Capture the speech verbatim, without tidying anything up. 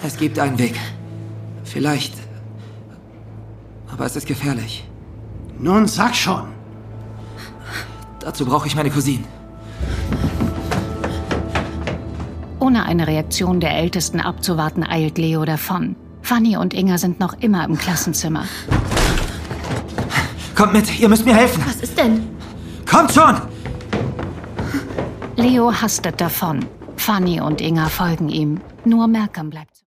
Es gibt einen Weg. Vielleicht. Aber es ist gefährlich. Nun sag schon. Dazu brauche ich meine Cousine. Ohne eine Reaktion der Ältesten abzuwarten, eilt Leo davon. Fanny und Inga sind noch immer im Klassenzimmer. Kommt mit, ihr müsst mir helfen. Was ist denn? Kommt schon! Leo hastet davon. Fanny und Inga folgen ihm. Nur Malcolm bleibt.